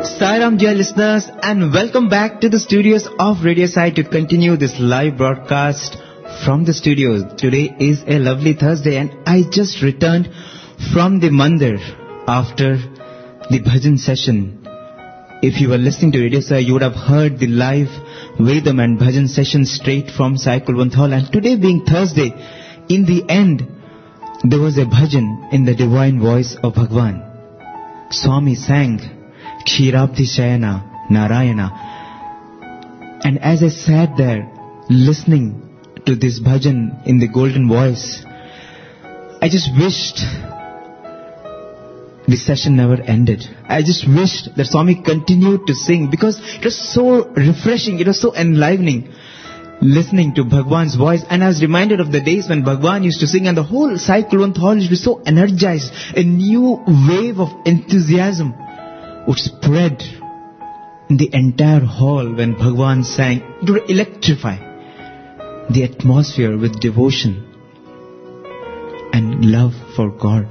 Sairam, dear listeners, and welcome back to the studios of Radio Sai to continue this live broadcast from the studios. Today is a lovely Thursday and I just returned from the mandir after the bhajan session. If you were listening to Radio Sai, you would have heard the live Vedam and bhajan session straight from Sai Kulwant Hall. And today being Thursday, in the end, there was a bhajan in the divine voice of Bhagwan. Swami sang Kshirabdi Shayana Narayana. And as I sat there listening to this bhajan in the golden voice, I just wished the session never ended. I just wished that Swami continued to sing because it was so refreshing, it was so enlivening listening to Bhagwan's voice. And I was reminded of the days when Bhagwan used to sing and the whole Sai Kulwant Hall used to be so energized. A new wave of enthusiasm would spread in the entire hall when Bhagwan sang. It would electrify the atmosphere with devotion and love for God.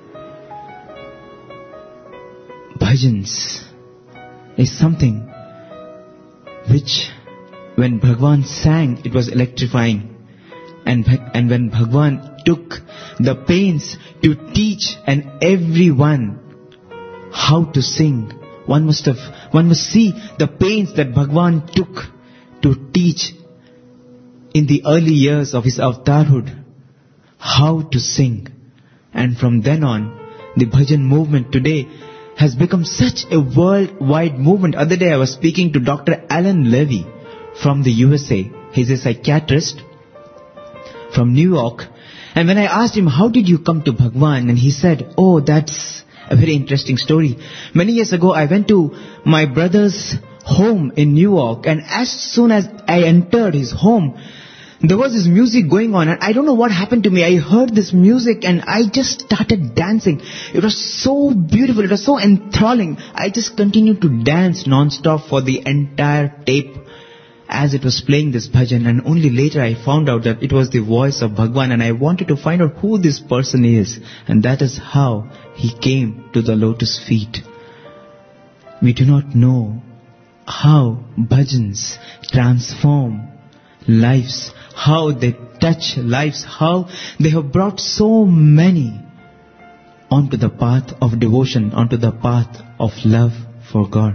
Bhajans is something which, when Bhagwan sang, it was electrifying. And when Bhagwan took the pains to teach and everyone how to sing, one must see the pains that Bhagwan took to teach in the early years of his avatarhood how to sing. And from then on, the bhajan movement today has become such a worldwide movement. Other day I was speaking to Dr. Alan Levy from the USA. He's a psychiatrist from New York. And when I asked him, how did you come to Bhagwan? And he said, oh, that's a very interesting story. Many years ago, I went to my brother's home in New York. And as soon as I entered his home, there was this music going on. And I don't know what happened to me. I heard this music and I just started dancing. It was so beautiful. It was so enthralling. I just continued to dance non-stop for the entire tape as it was playing this bhajan. And only later I found out that it was the voice of Bhagwan. And I wanted to find out who this person is. And that is how he came to the lotus feet. We do not know how bhajans transform lives, how they touch lives, how they have brought so many onto the path of devotion, onto the path of love for God.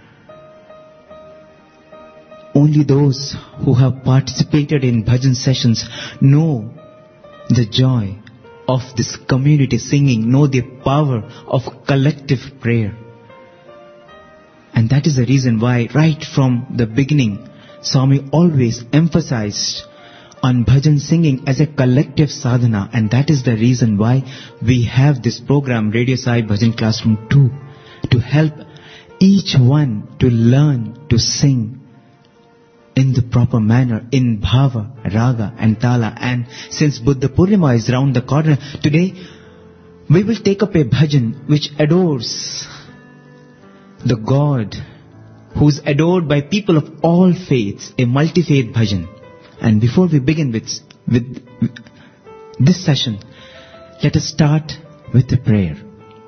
Only those who have participated in bhajan sessions know the joy of this community singing, know the power of collective prayer. And that is the reason why right from the beginning, Swami always emphasized on bhajan singing as a collective sadhana. And that is the reason why we have this program, Radio Sai Bhajan Classroom 2, to help each one to learn to sing in the proper manner, in bhava, raga and tala. And since Buddha Purnima is round the corner, today we will take up a bhajan which adores the God who is adored by people of all faiths, a multi-faith bhajan. And before we begin with this session, let us start with a prayer.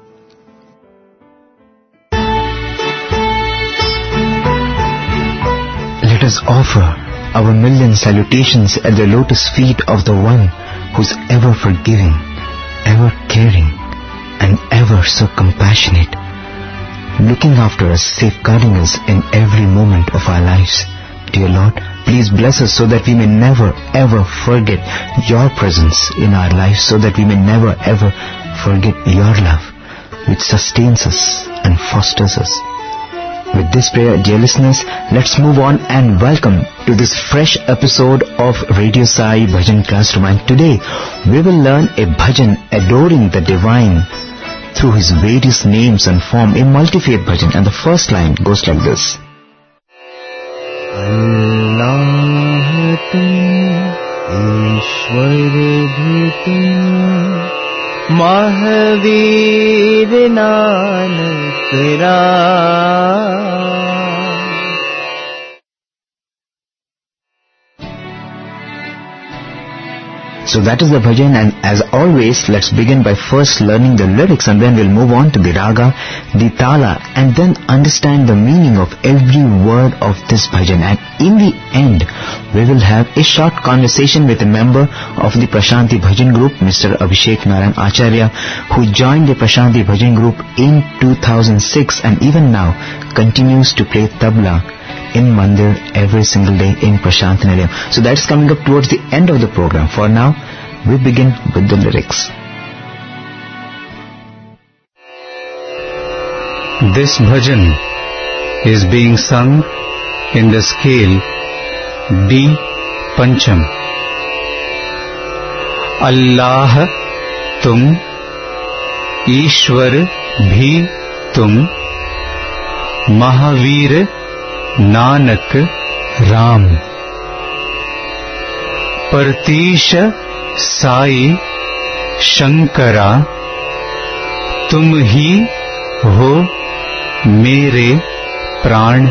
Let us offer our million salutations at the lotus feet of the one who is ever forgiving, ever caring, and ever so compassionate, looking after us, safeguarding us in every moment of our lives. Dear Lord, please bless us so that we may never ever forget your presence in our lives, so that we may never ever forget your love, which sustains us and fosters us. With this prayer, dear listeners, let's move on and welcome to this fresh episode of Radio Sai Bhajan Classroom. And today, we will learn a bhajan adoring the divine through his various names and form, a multi-faith bhajan. And the first line goes like this. Allah tum Ishwar bhi tum Mahavir Nanak Ram. So that is the bhajan, and as always, let's begin by first learning the lyrics, and then we'll move on to the raga, the tala, and then understand the meaning of every word of this bhajan. And in the end, we will have a short conversation with a member of the Prashanti Bhajan group, Mr. Abhishek Narayan Acharya, who joined the Prashanti Bhajan group in 2006 and even now continues to play tabla in Mandir every single day in Prashant Nilayam. So that's coming up towards the end of the program. For now, we begin with the lyrics. This bhajan is being sung in the scale D Pancham. Allah tum, Ishwar bhi tum, Mahavir Nanak Ram, परतीश Sai Shankara, तुम ही हो मेरे प्राण।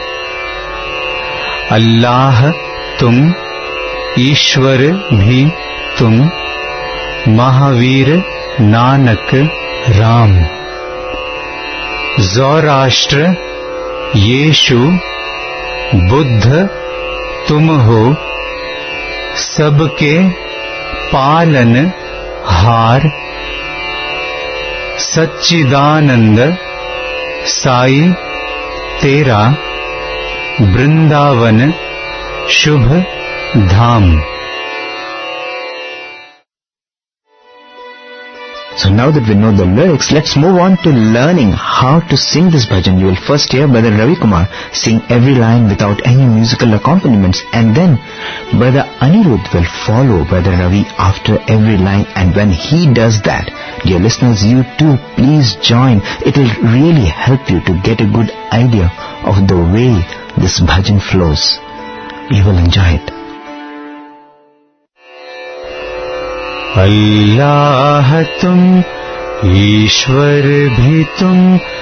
अल्लाह तुम, ईश्वर भी तुम, महावीर नानक राम। ज़ोराष्ट्र यीशु बुद्ध तुम हो, सबके पालन हार। सच्चिदानंद साई तेरा, वृंदावन शुभ धाम। So now that we know the lyrics, let's move on to learning how to sing this bhajan. You will first hear Brother Ravi Kumar sing every line without any musical accompaniments, and then Brother Anirudh will follow Brother Ravi after every line. And when he does that, dear listeners, you too please join. It will really help you to get a good idea of the way this bhajan flows. You will enjoy it. अल्लाह तुम, ईश्वर भी तुम,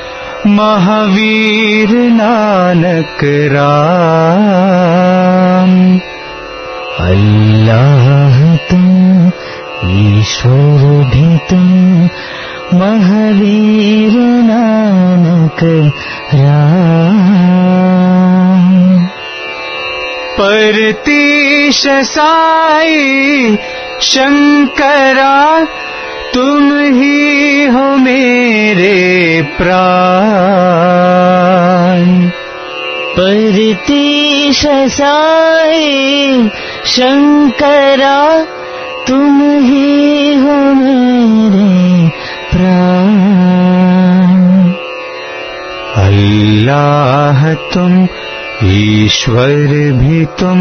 महावीर नानक राम। अल्लाह तुम, ईश्वर भी तुम, महावीर नानक राम। परतीश साई शंकरा, तुम ही हो मेरे प्राण। परतीश साई शंकरा, तुम ही हो मेरे प्राण। अल्लाह तुम, ईश्वर भी तुम,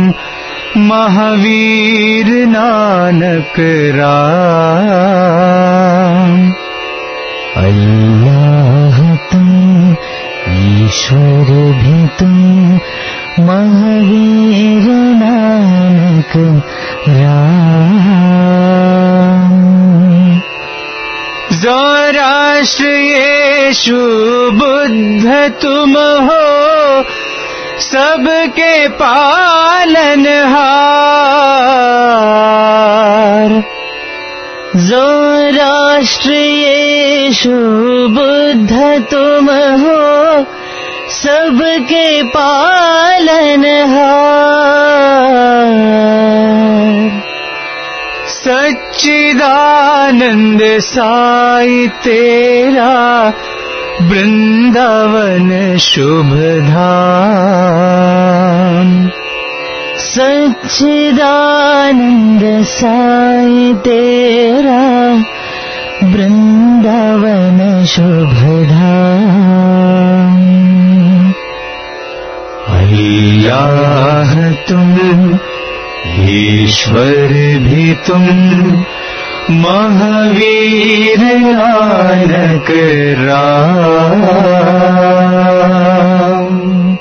महावीर नानक राम। अल्लाह तुम, ईश्वर भी तुम, महावीर नानक राम। ज़ोराष्ट्र यीशु बुद्ध तुम हो, सबके पालनहार। ज़ोराष्ट्र यीशु बुद्ध तुम हो, सबके पालनहार। सच्चिदानंद साई तेरा, वृंदावन शुभ धाम। सच्चिदानंद साई तेरा, वृंदावन शुभ धाम। अल्लाह तुम, ईश्वर भी तुम, Mahavir Nanak Ram.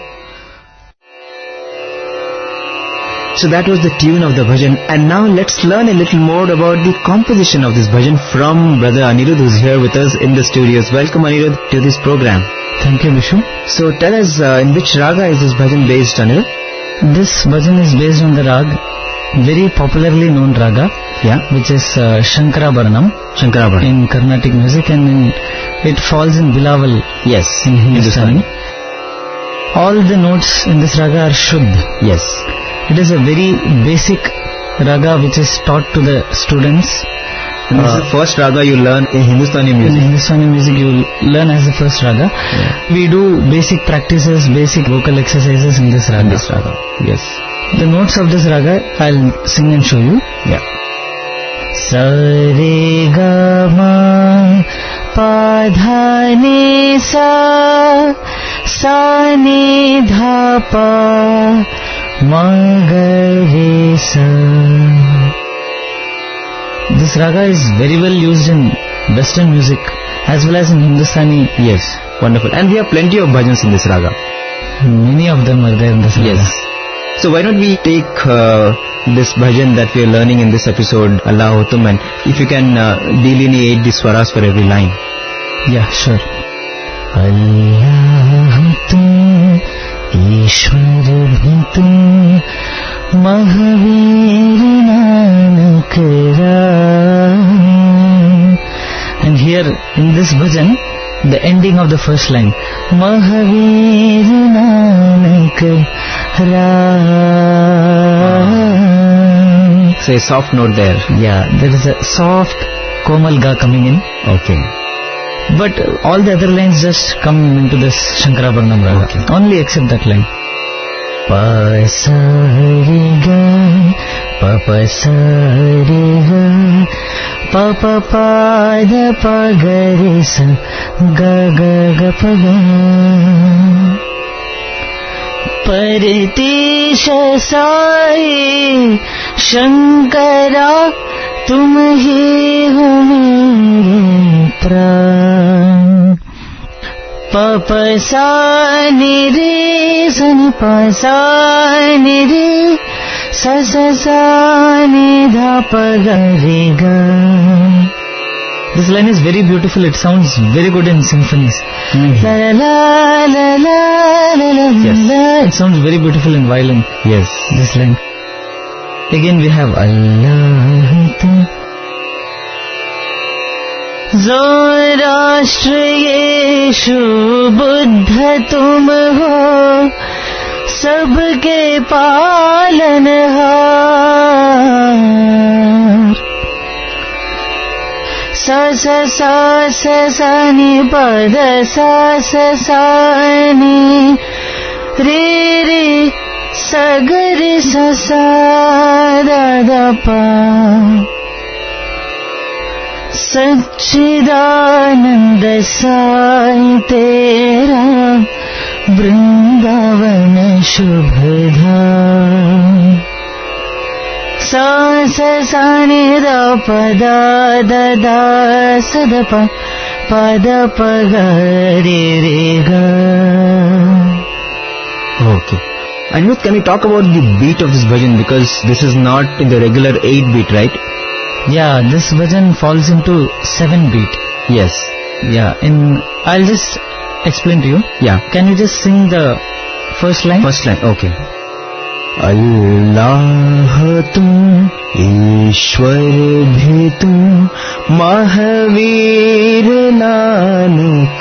So that was the tune of the bhajan, and now let's learn a little more about the composition of this bhajan from Brother Anirudh, who's here with us in the studios. Welcome, Anirudh, to this program. Thank you, Vishu. So tell us, in which raga is this bhajan based, Anirudh? This bhajan is based on the rag, very popularly known raga, Yeah. which is Shankarabharanam Shankarabharanam. in Carnatic music, and it falls in Bilaval Yes. in Hindustani. Hindustani. All the notes in this raga are Shuddh. Yes. It is a very basic raga which is taught to the students. And this is the first raga you learn in Hindustani In music. Hindustani music you will learn as the first raga. We do basic practices, basic vocal exercises in this raga. In this raga. Yes. The notes of this raga I'll sing and show you. Yeah. Sa re ga ma pa dha ni sa sa ni dha pa ma ga re sa. This raga is very well used in Western music as well as in Hindustani. Yes. Wonderful. And we have plenty of bhajans in this raga. Many of them are there in this raga. Yes. So why don't we take this bhajan that we are learning in this episode, Allah Hotum, and if you can delineate the swaras for every line. Yeah, sure. Allah tum, Ishwar bhi tum, Mahavir Nanak Ram. And here in this bhajan, the ending of the first line, Mahavir Nanak Ram. So a soft note there. Yeah, there is a soft komal ga coming in. Okay. But all the other lines just come into this Shankarabharanam raga. Okay. Only except that line. Pa sa re ga, pa sa re ga, pa pa da pa ga re sa, ga ga ga pa ga. Partisha sai Shankara तुम ही हो मेरे प्राण. प सा नि रे सा नि प सा नि रे सा सा नि धा प ग re ga. This line is very beautiful. It sounds very good in symphonies. La la la la la la la. It sounds very beautiful in violin. Yes. This line. Again we have Allah tum. Zoroastra Yeshu Buddha tum ho, sabke palanhar. Sa sa sa sa sa ni pa da sa sa sa ni re re sa ga re sa sa da da pa. सच्चिदानंद साई तेरा वृंदावन शुभ धाम. सा सा सा नि दा प दा दा दा सा दा प द प ग re re ga. Okay. Anirudh, can we talk about the beat of this bhajan, because this is not in the regular 8 beat, right? Yeah, this bhajan falls into 7 beat. Yes. Yeah, I'll just explain to you. Yeah. Can you just sing the first line? First line, okay. Allah tum, Ishwar bhi tum, Mahavir Nanak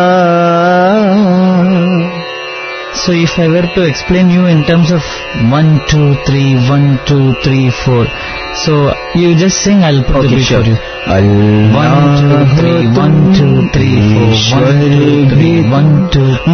Ram. So if I were to explain you in terms of 1, 2, 3, 1, 2, 3, 4. So you just sing, I'll put the beat for you. 1, 2, 3, 1, 2, 3, 4. 1, 2, 3, 1, 2, 3,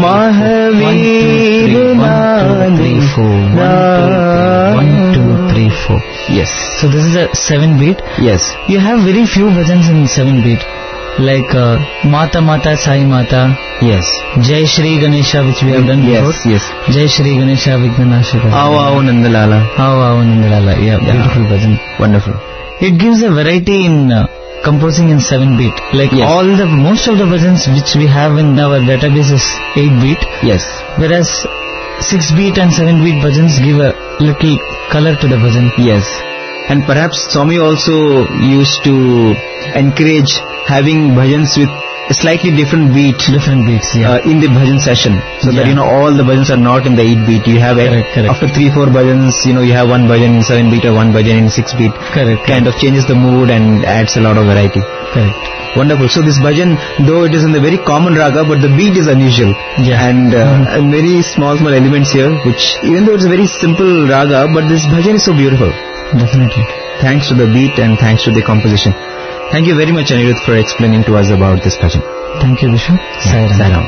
1, 2, 3, 4. Yes. So this is a 7 beat. Yes. You have very few bhajans in 7 beat. Like Mata Mata Sai Mata. Yes. Jai Shri Ganesha, which we have done before. Yes. Jai Shri Ganesha Vignanashika. Aao Nandalala. Aao Nandalala. Yeah, beautiful bhajan. Wonderful. It gives a variety in composing in 7 beat. Like most of the bhajans which we have in our database is 8 beat. Yes. Whereas 6 beat and 7 beat bhajans give a little color to the bhajan. Yes. And perhaps Swami also used to encourage having bhajans with a slightly different beat. Different beats, yeah. In the bhajan session, so that all the bhajans are not in the 8 beat. You have Correct. after 3-4 bhajans, you have one bhajan in 7 beat or one bhajan in 6 beat. Correct. Kind of changes the mood and adds a lot of variety. Correct. Wonderful. So this bhajan, though it is in the very common raga, but the beat is unusual. Yeah. And very small elements here, which even though it's a very simple raga, but this bhajan is so beautiful. Definitely. Thanks to the beat and thanks to the composition. Thank you very much, Anirudh, for explaining to us about this bhajan. Thank you, Vishu. Sai Ram.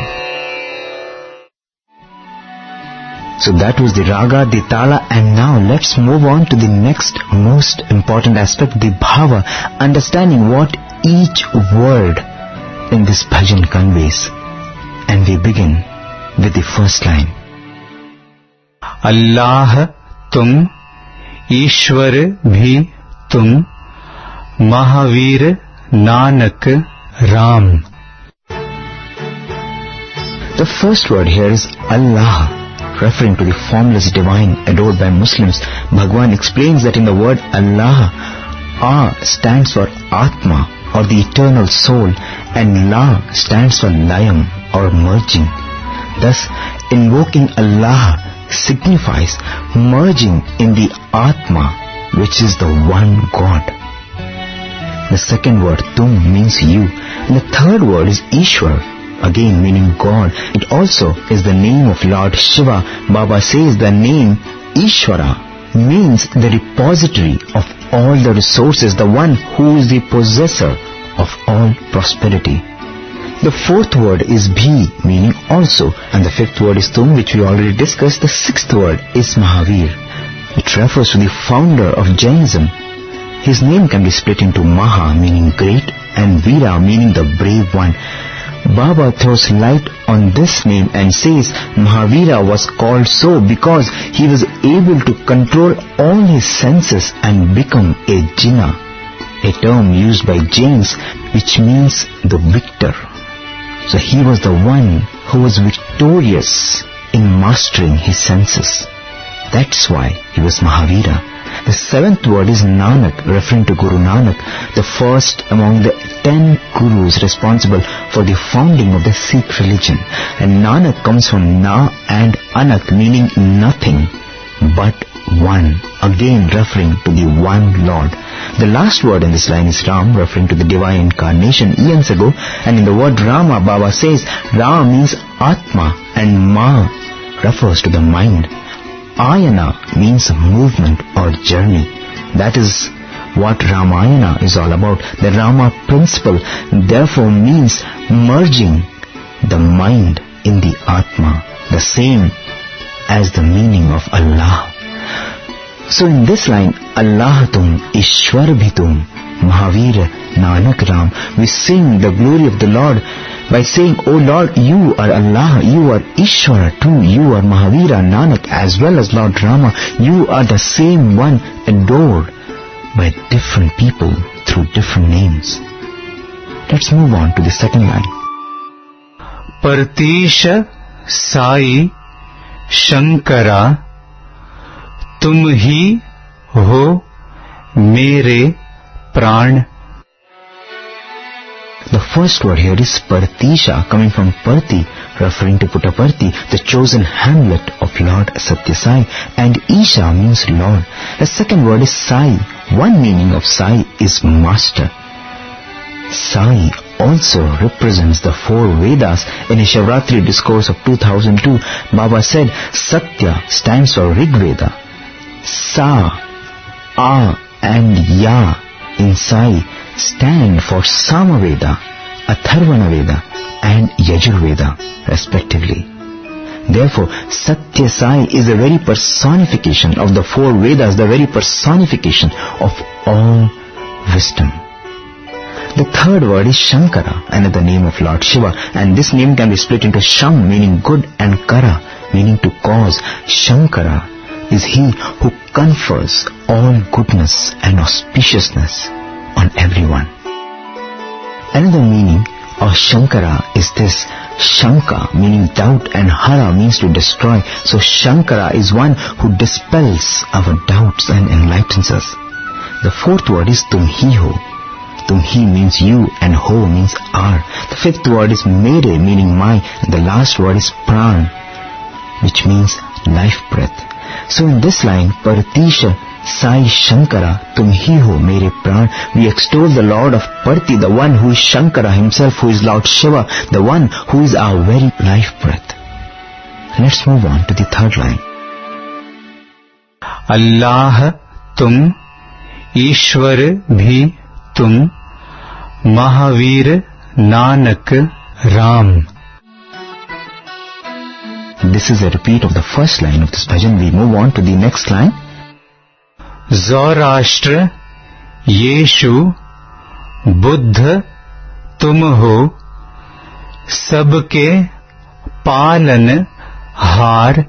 So that was the raga, the tala, and now let's move on to the next most important aspect, the bhava, understanding what each word in this bhajan conveys. And we begin with the first line. Allah tum, Ishwar bhi tum, Mahavir Nanak Ram. The first word here is Allah, referring to the formless divine adored by Muslims. Bhagwan explains that in the word Allah, A stands for Atma or the eternal soul, and La stands for Layam or merging. Thus, invoking Allah signifies merging in the Atma, which is the one God. The second word, Tum, means you, and the third word is Ishwar, again meaning God. It also is the name of Lord Shiva. Baba says the name Ishwara means the repository of all the resources, the one who is the possessor of all prosperity. The fourth word is Bhi, meaning also, and the fifth word is Tum, which we already discussed. The sixth word is Mahavir. It refers to the founder of Jainism. His name can be split into Maha, meaning great, and Veera, meaning the brave one. Baba throws light on this name and says Mahavira was called so because he was able to control all his senses and become a Jina, a term used by Jains which means the victor. So he was the one who was victorious in mastering his senses. That's why he was Mahavira. The seventh word is Nanak, referring to Guru Nanak, the first among the 10 gurus responsible for the founding of the Sikh religion. And Nanak comes from Na and Anak, meaning nothing but one, again referring to the one Lord. The last word in this line is Ram, referring to the divine incarnation eons ago. And in the word Rama, Baba says Ra means Atma and Ma refers to the mind. Ayana means movement or journey. That is what Ramayana is all about. The Rama principle therefore means merging the mind in the Atma, the same as the meaning of Allah. So in this line, Allahatum, Ishwar Bhitum, Mahavir, Nanak Ram, we sing the glory of the Lord by saying, O Lord, you are Allah, you are Ishwara too, you are Mahavira, Nanak, as well as Lord Rama. You are the same one adored by different people through different names. Let's move on to the second line. Partisha Sai Shankara Tum hi ho mere pran. The first word here is Partisha, coming from Parti, referring to Puttaparthi, the chosen hamlet of Lord Satya Sai, and Isha means Lord. The second word is Sai. One meaning of Sai is master. Sai also represents the 4 Vedas. In a Shivratri discourse of 2002, Baba said Satya stands for Rig Veda. Sa, A and Ya in Sai stand for Samaveda, Atharvana Veda and Yajurveda respectively. Therefore, Satya Sai is the very personification of the 4 Vedas, the very personification of all wisdom. The third word is Shankara, another name of Lord Shiva, and this name can be split into Sham, meaning good, and Kara, meaning to cause. Shankara is he who confers all goodness and auspiciousness on everyone. Another meaning of Shankara is this: Shanka meaning doubt and Hara means to destroy. So Shankara is one who dispels our doubts and enlightens us. The fourth word is Tum hi ho. Tumhi means you, and Ho means our. The fifth word is Mere, meaning my, and the last word is Pran, which means life breath. So in this line, Paratisha Sai Shankara Tumhi Ho Mere Pran, we extol the Lord of Parti, the one who is Shankara himself, who is Lord Shiva, the one who is our very life breath. Let's move on to the third line. Allah tum, Ishwar bhi tum, Mahavir Nanak Ram. This is a repeat of the first line of this bhajan. We move on to the next line. Zaurashtra Yeshu Buddha tum ho, sabke palan har.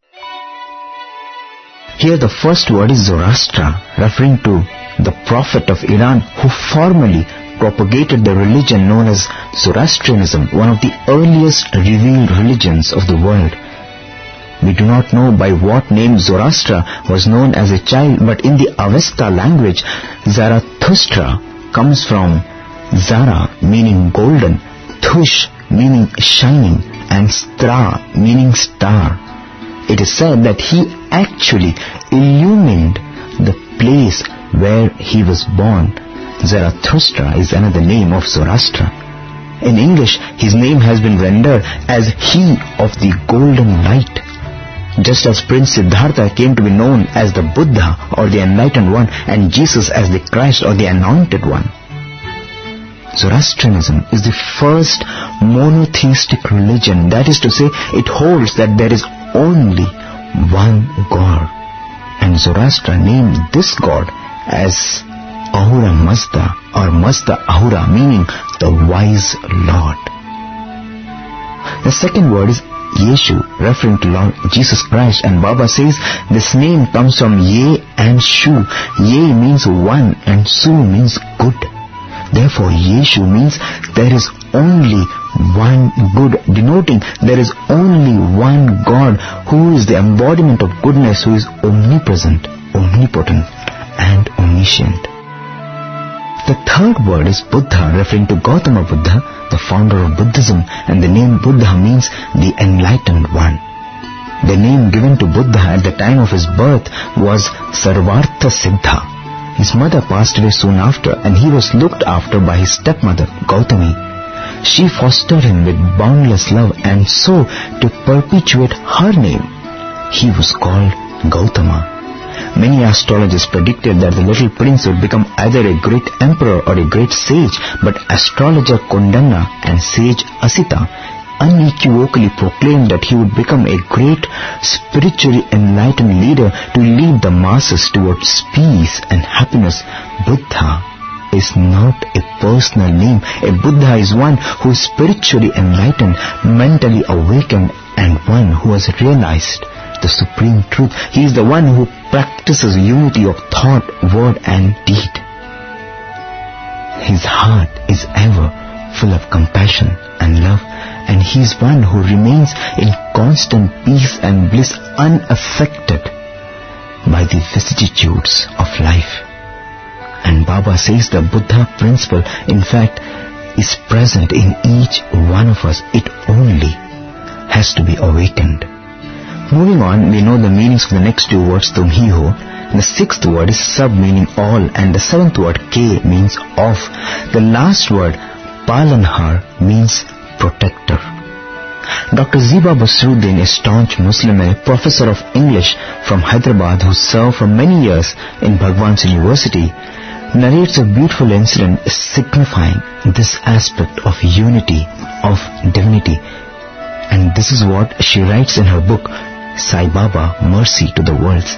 Here the first word is Zoroastra, referring to the prophet of Iran who formally propagated the religion known as Zoroastrianism, one of the earliest revealed religions of the world. We do not know by what name Zoroastra was known as a child, but in the Avesta language, Zarathustra comes from Zara, meaning golden, Thush, meaning shining, and Stra, meaning star. It is said that he actually illumined the place where he was born. Zarathustra is another name of Zoroastra. In English, his name has been rendered as he of the golden light. Just as Prince Siddhartha came to be known as the Buddha or the enlightened one, and Jesus as the Christ or the anointed one. Zoroastrianism is the first monotheistic religion, that is to say, it holds that there is only one God. And Zoroastra named this God as Ahura Mazda or Mazda Ahura, meaning the wise Lord. The second word is Yeshu, referring to Lord Jesus Christ, and Baba says this name comes from Ye and Shu. Ye means one and Su means good. Therefore Yeshu means there is only one good, denoting there is only one God who is the embodiment of goodness, who is omnipresent, omnipotent and omniscient. The third word is Buddha, referring to Gautama Buddha, the founder of Buddhism, and the name Buddha means the enlightened one. The name given to Buddha at the time of his birth was Sarvartha Siddha. His mother passed away soon after, and he was looked after by his stepmother, Gautami. She fostered him with boundless love, and so, to perpetuate her name, he was called Gautama. Many astrologers predicted that the little prince would become either a great emperor or a great sage, but astrologer Kondanna and sage Asita unequivocally proclaimed that he would become a great spiritually enlightened leader to lead the masses towards peace and happiness. Buddha is not a personal name. A Buddha is one who is spiritually enlightened, mentally awakened, and one who has realized the supreme truth. He is the one who practices unity of thought, word and deed. His heart is ever full of compassion and love, and he is one who remains in constant peace and bliss, unaffected by the vicissitudes of life. And Baba says the Buddha principle, in fact, is present in each one of us. It only has to be awakened. Moving on, we know the meanings of the next two words, Tumhi Ho. The sixth word is Sab, meaning all, and the seventh word, Ke, means of. The last word, Palanhar, means protector. Dr. Ziba Basruddin, a staunch Muslim and a professor of English from Hyderabad who served for many years in Bhagwan's University, narrates a beautiful incident signifying this aspect of unity, of divinity. And this is what she writes in her book, Sai Baba, Mercy to the Worlds.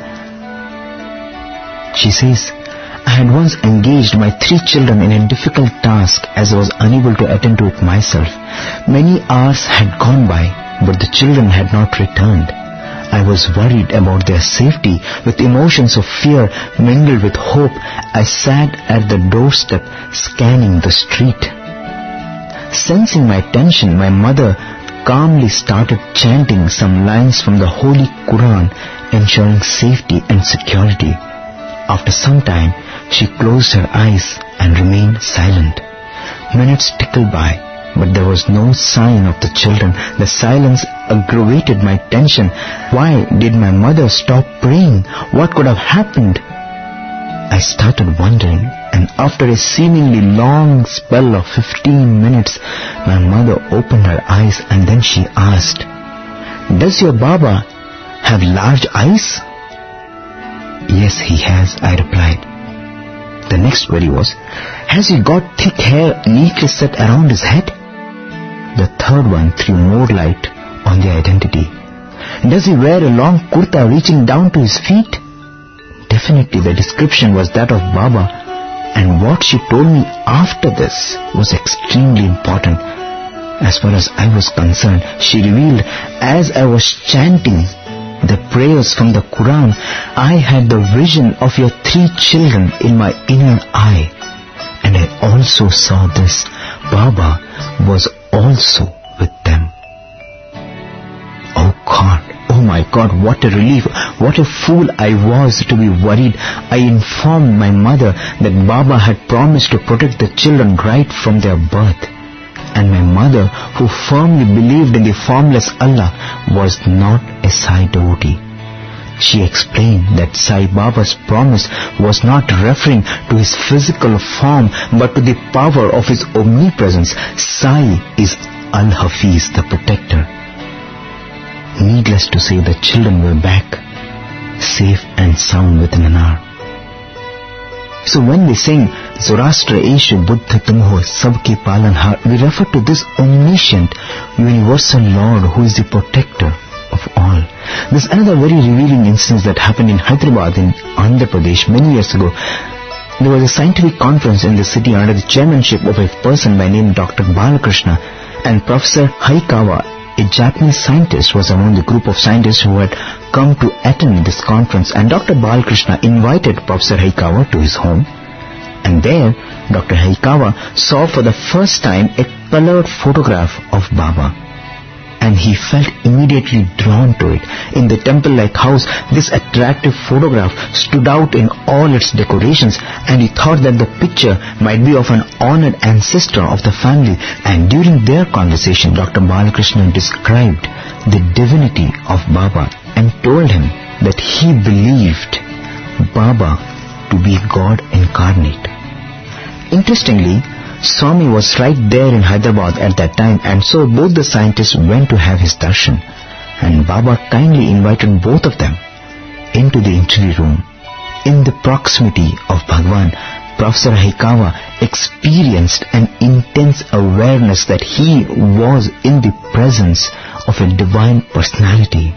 She says, I had once engaged my 3 children in a difficult task as I was unable to attend to it myself. Many hours had gone by, but the children had not returned. I was worried about their safety. With emotions of fear mingled with hope, I sat at the doorstep scanning the street. Sensing my tension, my mother calmly started chanting some lines from the Holy Quran, ensuring safety and security. After some time, She closed her eyes and remained silent. Minutes tickled by, but there was no sign of the children. The silence aggravated my tension. Why did my mother stop praying? What could have happened? I started wondering, and after a seemingly long spell of 15 minutes, my mother opened her eyes and then she asked, "Does your Baba have large eyes?" "Yes, he has," I replied. The next query was, "Has he got thick hair neatly set around his head?" The third one threw more light on the identity. "Does he wear a long kurta reaching down to his feet?" Definitely the description was that of Baba, and what she told me after this was extremely important. As far as I was concerned, she revealed, as I was chanting the prayers from the Quran, I had the vision of your 3 children in my inner eye, and I also saw this. Baba was also with them. Oh my God, what a relief, what a fool I was to be worried. I informed my mother that Baba had promised to protect the children right from their birth. And my mother, who firmly believed in the formless Allah, was not a Sai devotee. She explained that Sai Baba's promise was not referring to his physical form, but to the power of his omnipresence. Sai is Al-Hafiz, the protector. Needless to say, the children were back, safe and sound within an hour. So when we sing Zoroastra Eshu Buddha Tumho Sabke Palanhar, we refer to this omniscient, universal Lord who is the protector of all. There's another very revealing instance that happened in Hyderabad in Andhra Pradesh many years ago. There was a scientific conference in the city under the chairmanship of a person by name Dr. Balakrishna, and Professor Hayakawa, a Japanese scientist, was among the group of scientists who had come to attend this conference, and Dr. Balakrishna invited Professor Hayakawa to his home. And there, Dr. Hayakawa saw for the first time a colored photograph of Baba. And he felt immediately drawn to it. In the temple-like house, this attractive photograph stood out in all its decorations, and he thought that the picture might be of an honored ancestor of the family. And during their conversation, Dr. Balakrishna described the divinity of Baba and told him that he believed Baba to be God incarnate. Interestingly, Swami was right there in Hyderabad at that time, and so both the scientists went to have his darshan, and Baba kindly invited both of them into the interview room. In the proximity of Bhagwan, Professor Hayakawa experienced an intense awareness that he was in the presence of a divine personality.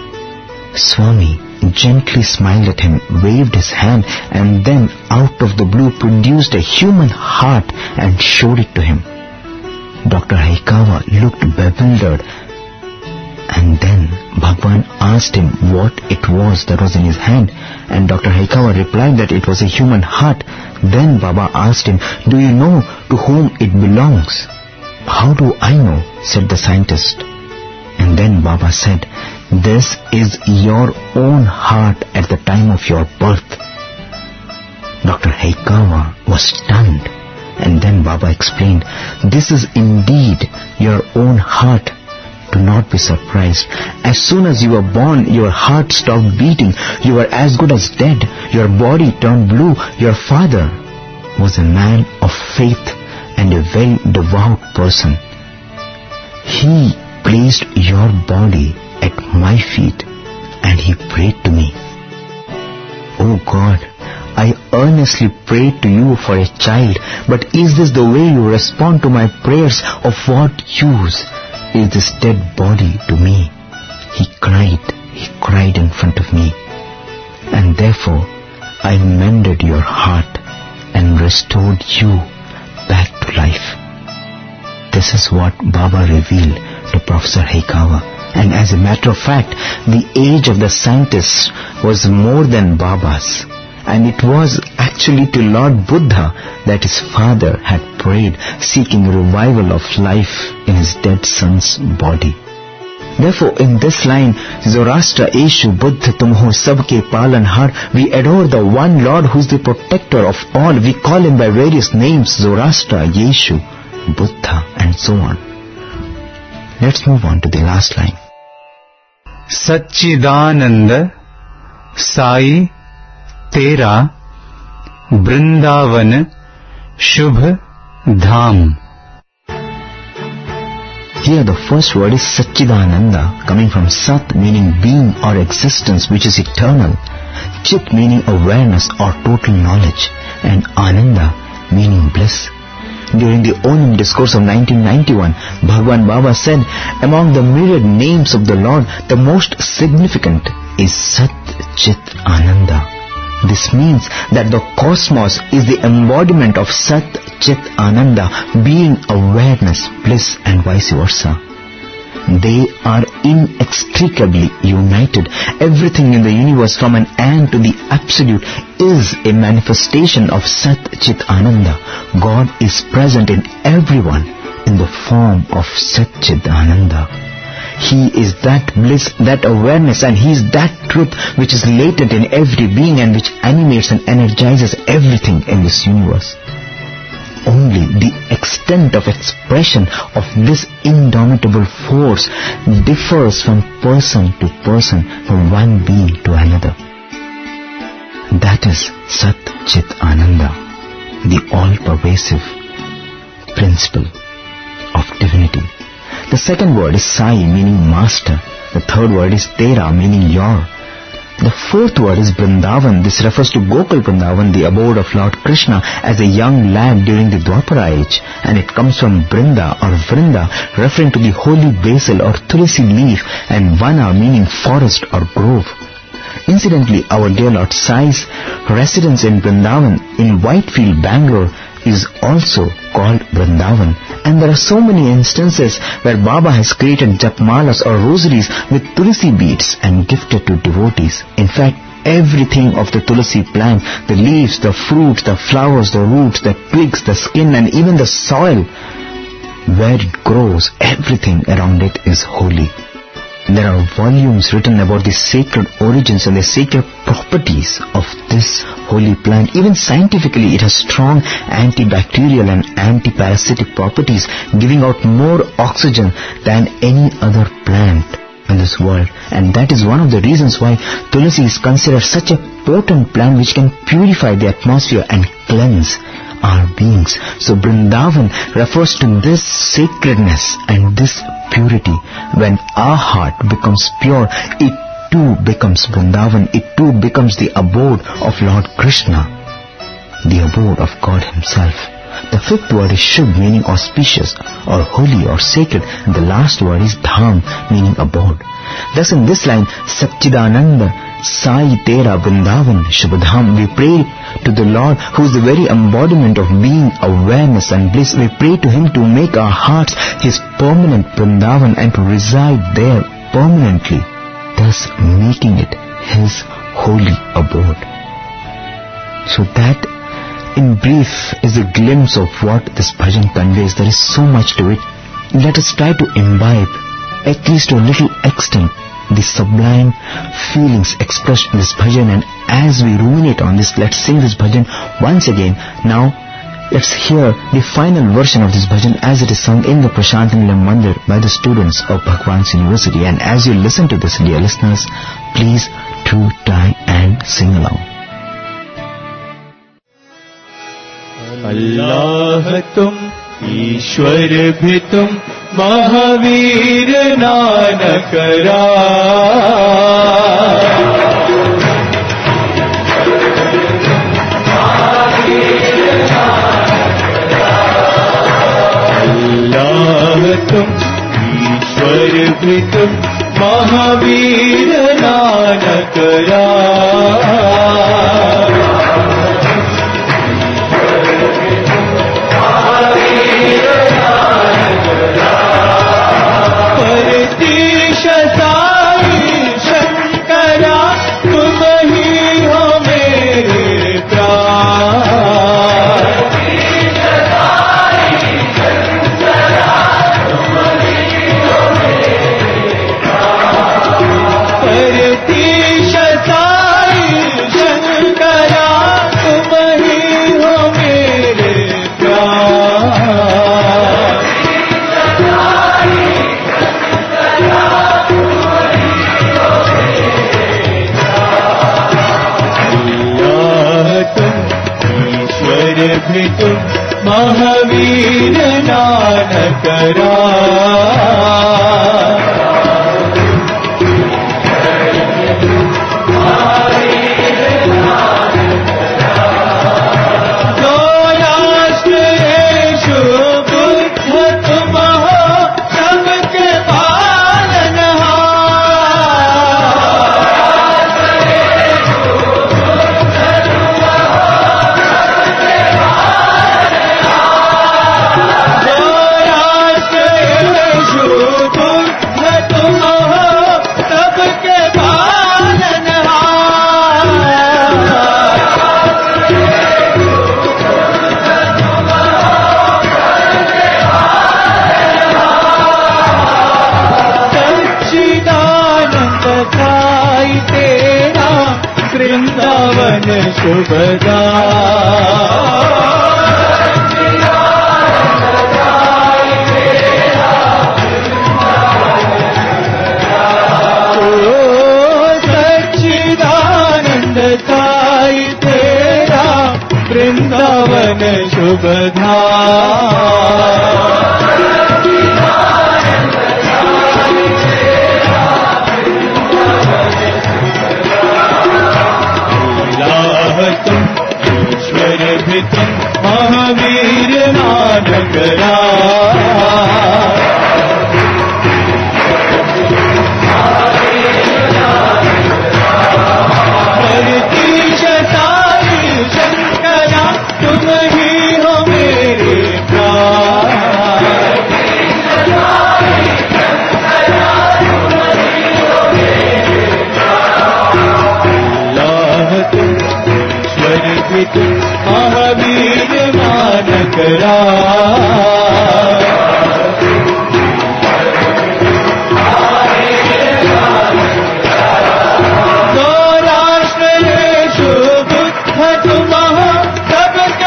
Swami gently smiled at him, waved his hand, and then out of the blue produced a human heart and showed it to him. Dr. Hayakawa looked bewildered, and then Bhagwan asked him what it was that was in his hand, and Dr. Hayakawa replied that it was a human heart. Then Baba asked him, "Do you know to whom it belongs?" "How do I know?" said the scientist. And then Baba said, "This is your own heart at the time of your birth." Dr. Hayakawa was stunned, and then Baba explained, "This is indeed your own heart. Do not be surprised. As soon as you were born, your heart stopped beating. You were as good as dead. Your body turned blue. Your father was a man of faith and a very devout person. He placed your body at my feet and he prayed to me. Oh God, I earnestly prayed to you for a child, but is this the way you respond to my prayers? Of what use is this dead body to me?" He cried in front of me, and therefore I mended your heart and restored you back to life. This is what Baba revealed to Professor Hayakawa. And as a matter of fact, the age of the scientists was more than Baba's. And it was actually to Lord Buddha that his father had prayed, seeking revival of life in his dead son's body. Therefore, in this line, Zoroaster, Eshu, Buddha, Tumho, Sabke Palanhar, we adore the one Lord who is the protector of all. We call him by various names, Zoroaster, Yeshu, Buddha, and so on. Let's move on to the last line. Satchidananda Sai Tera Vrindavan Shubh Dham. Here the first word is Satchidananda, coming from Sat meaning being or existence which is eternal, Chit meaning awareness or total knowledge, and Ananda meaning bliss. During the Onam discourse of 1991, Bhagwan Baba said, among the myriad names of the Lord, the most significant is Sat Chit Ananda. This means that the cosmos is the embodiment of Sat Chit Ananda, being awareness, bliss, and vice versa. They are inextricably united. Everything in the universe from an ant to the absolute is a manifestation of Sat Chit Ananda. God is present in everyone in the form of Sat Chit Ananda. He is that bliss, that awareness, and He is that truth which is latent in every being and which animates and energizes everything in this universe. Only the extent of expression of this indomitable force differs from person to person, from one being to another. That is Sat Chit Ananda, the all-pervasive principle of divinity. The second word is Sai, meaning master. The third word is Tera, meaning your. The fourth word is Vrindavan. This refers to Gokul Vrindavan, the abode of Lord Krishna as a young lad during the Dwapara age, and it comes from Brinda or Vrinda, referring to the holy basil or tulsi leaf, and Vana meaning forest or grove. Incidentally, our dear Lord Sai's residence in Vrindavan in Whitefield, Bangalore, is also called Vrindavan, and there are so many instances where Baba has created japmalas or rosaries with tulsi beads and gifted to devotees. In fact, everything of the tulsi plant, the leaves, the fruits, the flowers, the roots, the twigs, the skin, and even the soil where it grows, everything around it is holy. There are volumes written about the sacred origins and the sacred properties of this holy plant. Even scientifically, it has strong antibacterial and antiparasitic properties, giving out more oxygen than any other plant in this world. And that is one of the reasons why Tulsi is considered such a potent plant which can purify the atmosphere and cleanse our beings. So Vrindavan refers to this sacredness and this purity. When our heart becomes pure, it too becomes Vrindavan. It too becomes the abode of Lord Krishna, the abode of God Himself. The fifth word is Shubh, meaning auspicious or holy or sacred, and the last word is Dham, meaning abode. Thus in this line, Satchidananda Sai Tera Vrindavan Shubhadham, we pray to the Lord who is the very embodiment of being, awareness and bliss. We pray to Him to make our hearts His permanent Vrindavan and to reside there permanently, thus making it His holy abode. So that in brief is a glimpse of what this bhajan conveys. There is so much to it. Let us try to imbibe, at least to a little extent, the sublime feelings expressed in this bhajan, and as we ruminate on this, let's sing this bhajan once again. Now, let's hear the final version of this bhajan as it is sung in the Prashantanilayam Mandir by the students of Bhagwan's University. And as you listen to this, dear listeners, please do try and sing along. Allah tum, Ishwar bhi tum, Mahavir Nanak Allah tum, Ishwar bhi tum, Mahavir Nanak भी तुम महावीर नानक शुभदा सच्चिदानंद साई तेरा वृंदावन शुभदा तुम महावीर नानक शताई शंकरा तुम ही हो मेरे महावीर नानक गौराश्रयेषु बुद्ध तुमः सबके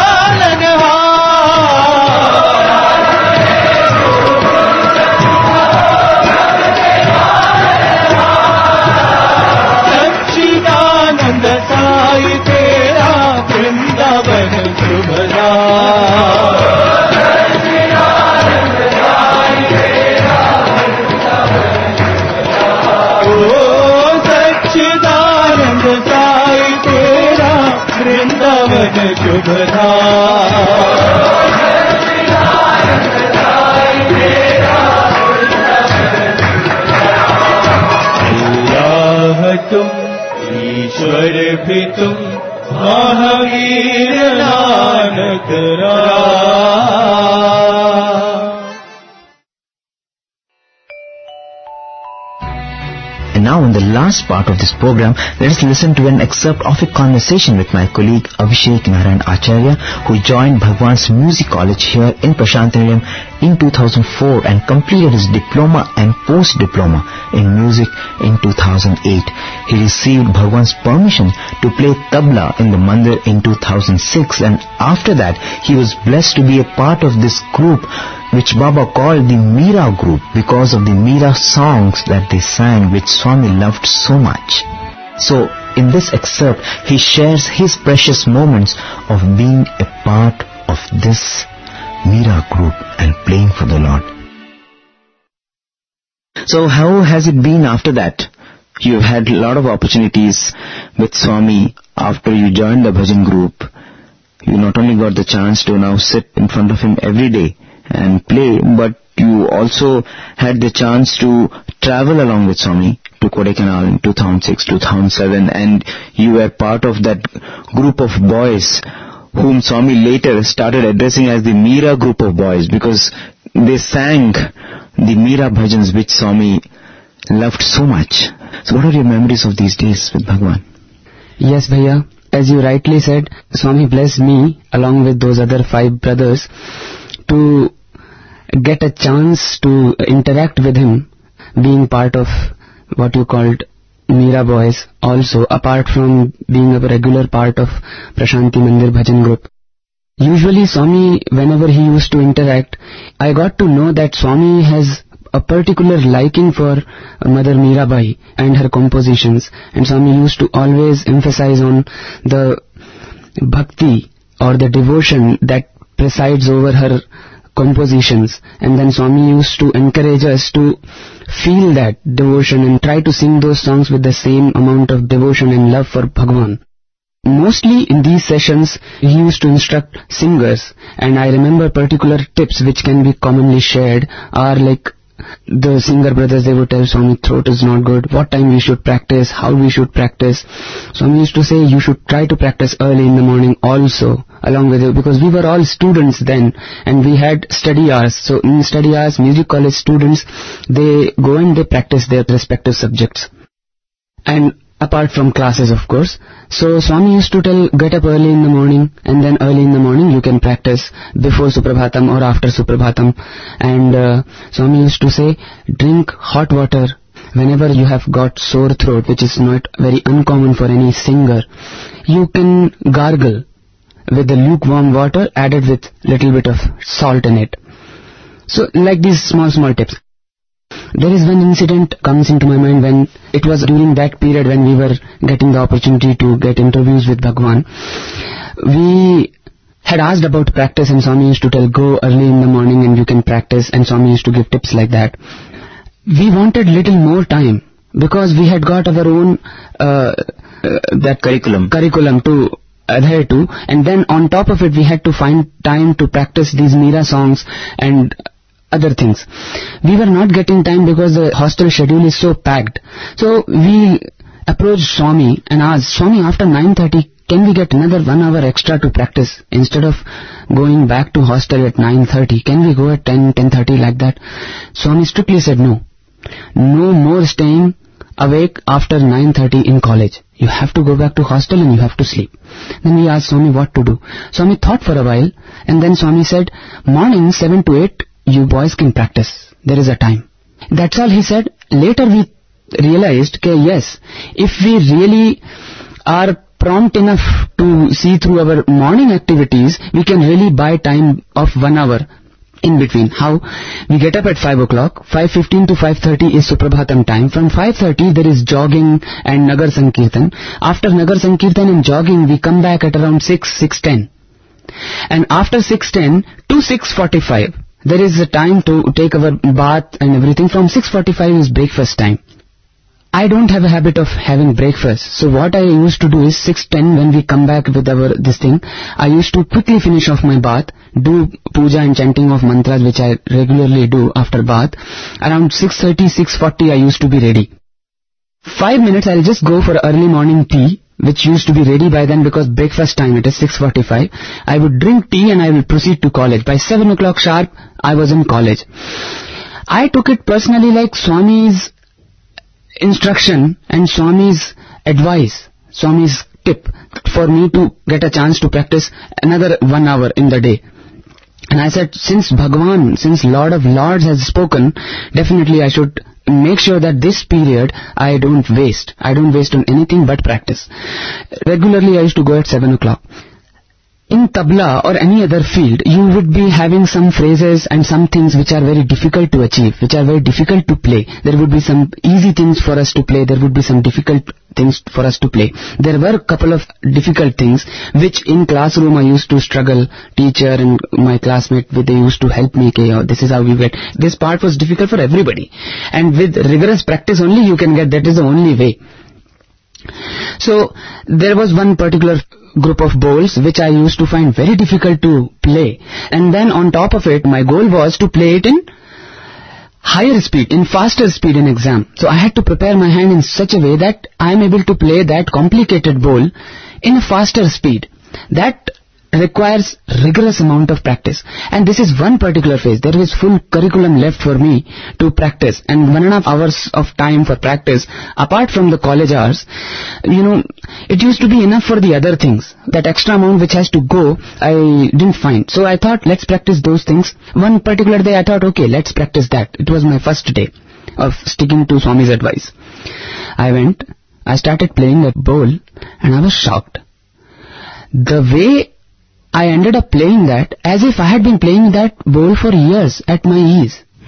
सच्चिदानंद साई तेरा वृंदावन शुभदा ओ सच्चिदानंद साई तेरा वृंदावन शुभदा अल्लाह तुम ईश्वर भी तुम Mahavir Nanak And now in the last part of this program, let us listen to an excerpt of a conversation with my colleague Abhishek Narayan Acharya, who joined Bhagwan's Music College here in Prashantinilayam in 2004 and completed his diploma and post-diploma in music in 2008. He received Bhagwan's permission to play tabla in the mandir in 2006, and after that he was blessed to be a part of this group which Baba called the Meera group because of the Meera songs that they sang, which Swami loved so much. So in this excerpt he shares his precious moments of being a part of this Meera group and playing for the Lord. So how has it been after that? You've had a lot of opportunities with Swami after you joined the bhajan group. You not only got the chance to now sit in front of him every day and play, but you also had the chance to travel along with Swami to Kodaikanal in 2006, 2007, and you were part of that group of boys whom Swami later started addressing as the Meera group of boys, because they sang the Meera bhajans which Swami loved so much. So what are your memories of these days with Bhagwan? Yes, Bhaiya. As you rightly said, Swami blessed me along with those other 5 brothers to get a chance to interact with him, being part of what you called Meera boys, also apart from being a regular part of Prashanti Mandir Bhajan group. Usually Swami, whenever he used to interact, I got to know that Swami has a particular liking for Mother Meerabai and her compositions, and Swami used to always emphasize on the bhakti or the devotion that presides over her compositions. And then Swami used to encourage us to feel that devotion and try to sing those songs with the same amount of devotion and love for Bhagwan. Mostly in these sessions, he used to instruct singers, and I remember particular tips which can be commonly shared are like the singer brothers, they would tell Swami, throat is not good, what time we should practice, how we should practice. Swami used to say you should try to practice early in the morning also, along with it, because we were all students then and we had study hours. So in study hours, music college students, they go and they practice their respective subjects. And apart from classes, of course. So Swami used to tell, get up early in the morning, and then early in the morning you can practice before Suprabhatam or after Suprabhatam. And Swami used to say, drink hot water whenever you have got sore throat, which is not very uncommon for any singer. You can gargle with the lukewarm water added with little bit of salt in it. So like these small tips. There is one incident comes into my mind when it was during that period when we were getting the opportunity to get interviews with Bhagwan. We had asked about practice and Swami used to tell, go early in the morning and you can practice, and Swami used to give tips like that. We wanted little more time because we had got our own that curriculum to adhere to, and then on top of it we had to find time to practice these Meera songs and other things. We were not getting time because the hostel schedule is so packed. So we approached Swami and asked, Swami, after 9:30, can we get another 1 hour extra to practice? Instead of going back to hostel at 9:30, can we go at 10:30 like that? Swami strictly said no. No more staying awake after 9:30 in college. You have to go back to hostel and you have to sleep. Then we asked Swami what to do. Swami thought for a while and then Swami said, morning 7 to 8, you boys can practice. There is a time. That's all he said. Later we realized that yes, if we really are prompt enough to see through our morning activities, we can really buy time of 1 hour in between. How? We get up at 5 o'clock, 5:15 to 5:30 is Suprabhatam time. From 5:30 there is jogging and Nagar Sankirtan. After Nagar Sankirtan and jogging, we come back at around 6:10. And after 6:10 to 6:45, there is a time to take our bath and everything. From 6:45 is breakfast time. I don't have a habit of having breakfast. So what I used to do is 6:10 when we come back with this thing, I used to quickly finish off my bath, do puja and chanting of mantras which I regularly do after bath. Around 6:30, 6:40 I used to be ready. 5 minutes I'll just go for early morning tea, which used to be ready by then because breakfast time it is 6:45. I would drink tea and I will proceed to college. By 7 o'clock sharp, I was in college. I took it personally like Swami's instruction and Swami's advice, Swami's tip for me to get a chance to practice another 1 hour in the day. And I said, since Bhagwan, since Lord of Lords has spoken, definitely I should make sure that this period I don't waste. I don't waste on anything but practice. Regularly I used to go at 7 o'clock. In tabla or any other field, you would be having some phrases and some things which are very difficult to achieve, which are very difficult to play. There would be some easy things for us to play. There would be some difficult things for us to play. There were a couple of difficult things which in classroom I used to struggle. Teacher and my classmate, they used to help me. Okay, this is how we get. This part was difficult for everybody. And with rigorous practice only you can get. That is the only way. So there was one particular group of bowls which I used to find very difficult to play, and then on top of it my goal was to play it in higher speed, in faster speed in exam. So I had to prepare my hand in such a way that I am able to play that complicated bowl in a faster speed. That requires rigorous amount of practice, and this is one particular phase. There is full curriculum left for me to practice, and 1.5 hours of time for practice apart from the college hours. It used to be enough for the other things. That extra amount which has to go, I didn't find. So I thought, let's practice those things. One particular day I thought, okay, let's practice that. It was my first day of sticking to Swami's advice. I went, I started playing that bowl, and I was shocked. The way I ended up playing that as if I had been playing that bowl for years at my ease.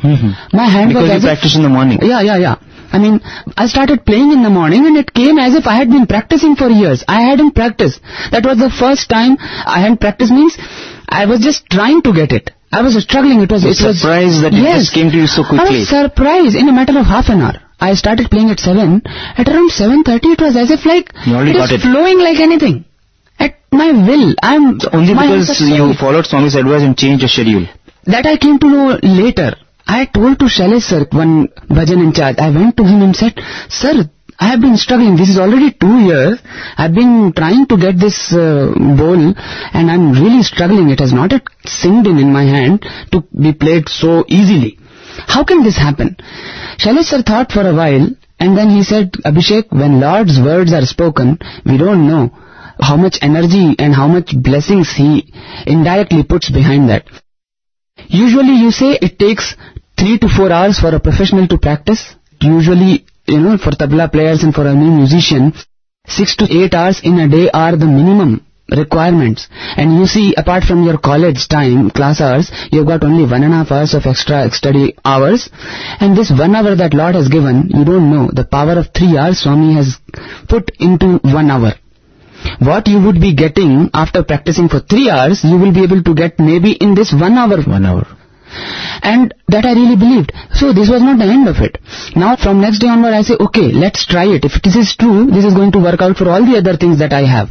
My hand Because was you as if- practice in the morning. Yeah. I mean, I started playing in the morning and it came as if I had been practicing for years. I hadn't practiced. That was the first time I hadn't practiced, means I was just trying to get it. I was struggling. It was surprised that it just came to you so quickly. I was surprised in a matter of half an hour. I started playing at 7. At around 7:30 it was as if like You already it got was it. flowing like anything. At my will. Only my because hands are you so- followed Swami's advice and changed your schedule. That I came to know later. I told to Shailesh sir, one bhajan in charge, I went to him and said, "Sir, I have been struggling. This is already 2 years. I have been trying to get this bowl and I am really struggling. It has not yet synced in my hand to be played so easily. How can this happen?" Shailesh sir thought for a while and then he said, "Abhishek, when Lord's words are spoken, we don't know how much energy and how much blessings he indirectly puts behind that. Usually you say it takes 3 to 4 hours for a professional to practice. Usually, for tabla players and for a new musician, 6 to 8 hours in a day are the minimum requirements. And you see, apart from your college time, class hours, you've got only 1.5 hours of extra study hours. And this 1 hour that Lord has given, you don't know the power of 3 hours Swami has put into 1 hour. What you would be getting after practicing for 3 hours, you will be able to get maybe in this 1 hour. 1 hour. And that I really believed. So this was not the end of it. Now from next day onward I say, okay, let's try it. If this is true, this is going to work out for all the other things that I have.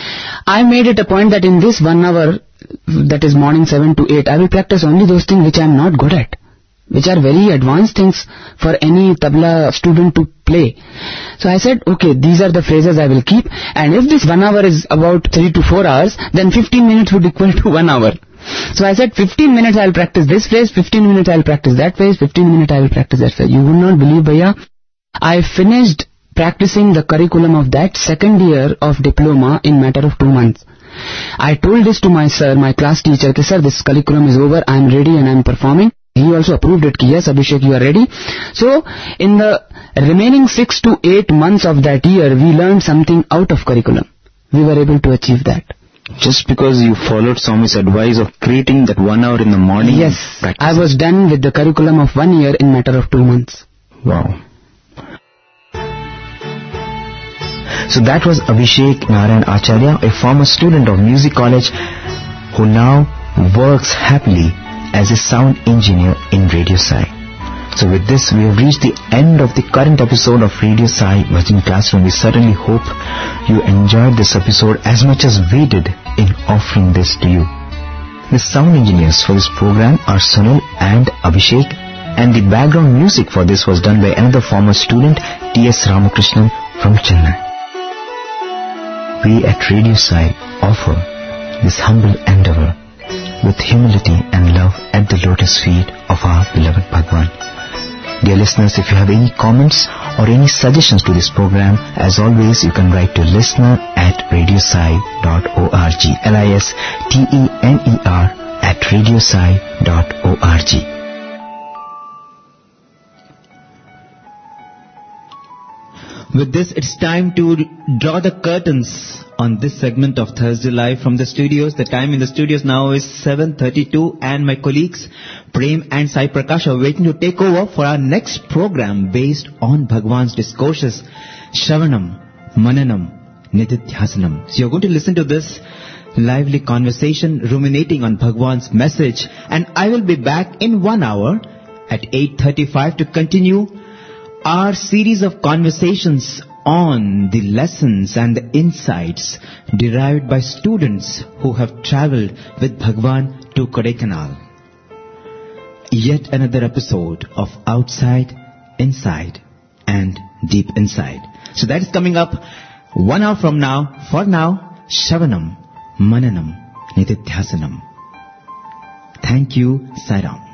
I made it a point that in this 1 hour, that is morning 7 to 8, I will practice only those things which I am not good at, which are very advanced things for any tabla student to play. So I said, okay, these are the phrases I will keep, and if this 1 hour is about 3 to 4 hours, then 15 minutes would equal to 1 hour. So I said 15 minutes I will practice this phrase, 15 minutes I will practice that phrase, 15 minutes I will practice that phrase. You would not believe, Bhaiya, I finished practicing the curriculum of that second year of diploma in matter of 2 months. I told this to my sir, my class teacher, that, "Sir, this curriculum is over, I am ready and I am performing." He also approved it, yes, Abhishek, you are ready. So, in the remaining 6 to 8 months of that year, we learned something out of curriculum. We were able to achieve that. Just because you followed Swami's advice of creating that 1 hour in the morning. Yes, I was done with the curriculum of 1 year in matter of 2 months. Wow. So that was Abhishek Narayan Acharya, a former student of Music College who now works happily as a sound engineer in Radio Sai. So with this, we have reached the end of the current episode of Radio Sai Bhajan Classroom. We certainly hope you enjoyed this episode as much as we did in offering this to you. The sound engineers for this program are Sunil and Abhishek, and the background music for this was done by another former student, T.S. Ramakrishnan from Chennai. We at Radio Sai offer this humble endeavor with humility and love at the lotus feet of our beloved Bhagwan. Dear listeners, if you have any comments or any suggestions to this program, as always, you can write to listener@radiosai.org, listener@radiosai.org. With this, it's time to draw the curtains on this segment of Thursday Live from the studios. The time in the studios now is 7:32 and my colleagues Prem and Sai Prakash are waiting to take over for our next program based on Bhagwan's discourses, Shravanam, Mananam, Nididhyasanam. So you're going to listen to this lively conversation ruminating on Bhagwan's message, and I will be back in 1 hour at 8:35 to continue our series of conversations on the lessons and the insights derived by students who have travelled with Bhagwan to Kodaikanal. Yet another episode of Outside, Inside and Deep Inside. So that is coming up 1 hour from now. For now, Shravanam, Mananam, Nididhyasanam. Thank you, Sai Ram.